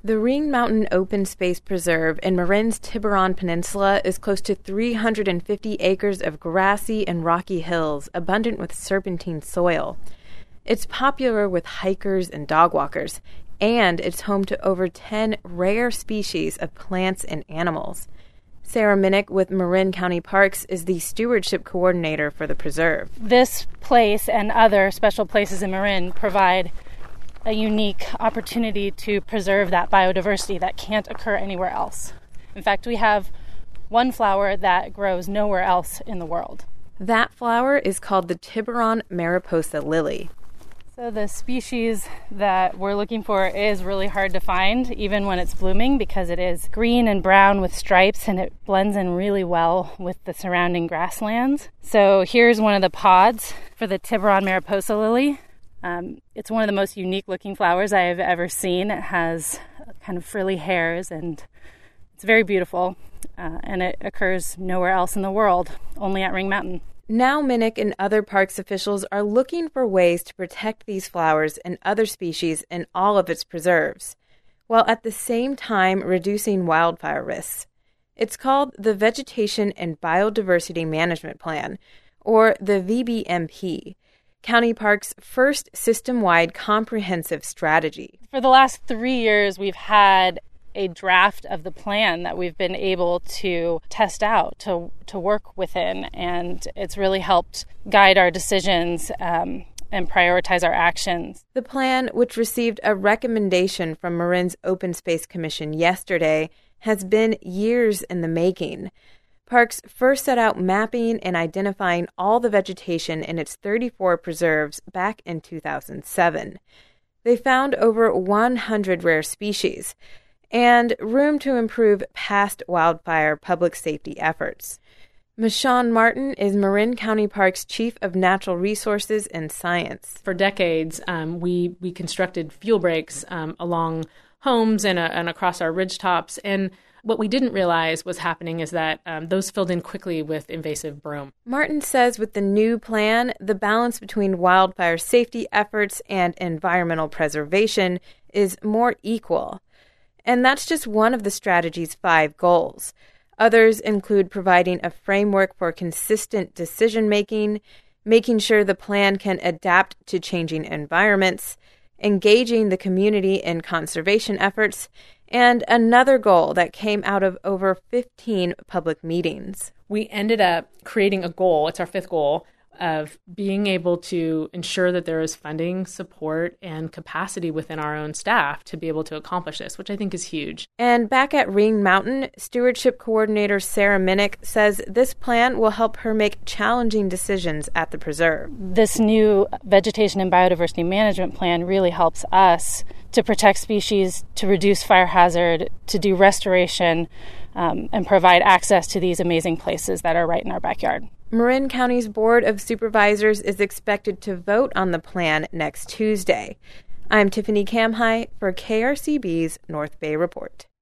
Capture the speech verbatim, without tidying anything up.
The Ring Mountain Open Space Preserve in Marin's Tiburon Peninsula is close to three hundred fifty acres of grassy and rocky hills, abundant with serpentine soil. It's popular with hikers and dog walkers, and it's home to over ten rare species of plants and animals. Sarah Minnick with Marin County Parks is the stewardship coordinator for the preserve. This place and other special places in Marin provide a unique opportunity to preserve that biodiversity that can't occur anywhere else. In fact, we have one flower that grows nowhere else in the world. That flower is called the Tiburon Mariposa lily. So the species that we're looking for is really hard to find, even when it's blooming, because it is green and brown with stripes, and it blends in really well with the surrounding grasslands. So here's one of the pods for the Tiburon Mariposa lily. Um, it's one of the most unique looking flowers I have ever seen. It has kind of frilly hairs, and it's very beautiful, uh, and it occurs nowhere else in the world, only at Ring Mountain. Now Minnick and other parks officials are looking for ways to protect these flowers and other species in all of its preserves, while at the same time reducing wildfire risks. It's called the Vegetation and Biodiversity Management Plan, or the V B M P. County Parks' first system-wide comprehensive strategy. For the last three years, we've had a draft of the plan that we've been able to test out, to to work within, and it's really helped guide our decisions um, and prioritize our actions. The plan, which received a recommendation from Marin's Open Space Commission yesterday, has been years in the making. Parks first set out mapping and identifying all the vegetation in its thirty-four preserves back in two thousand seven. They found over one hundred rare species and room to improve past wildfire public safety efforts. Michonne Martin is Marin County Parks Chief of Natural Resources and Science. For decades, um, we, we constructed fuel breaks um, along homes and, uh, and across our ridgetops, and what we didn't realize was happening is that um, those filled in quickly with invasive broom. Martin says with the new plan, the balance between wildfire safety efforts and environmental preservation is more equal. And that's just one of the strategy's five goals. Others include providing a framework for consistent decision-making, making sure the plan can adapt to changing environments, engaging the community in conservation efforts, and another goal that came out of over fifteen public meetings. We ended up creating a goal, it's our fifth goal, of being able to ensure that there is funding, support, and capacity within our own staff to be able to accomplish this, which I think is huge. And back at Ring Mountain, Stewardship Coordinator Sarah Minnick says this plan will help her make challenging decisions at the preserve. This new Vegetation and Biodiversity Management Plan really helps us to protect species, to reduce fire hazard, to do restoration, um, and provide access to these amazing places that are right in our backyard. Marin County's Board of Supervisors is expected to vote on the plan next Tuesday. I'm Tiffany Kamhai for K R C B's North Bay Report.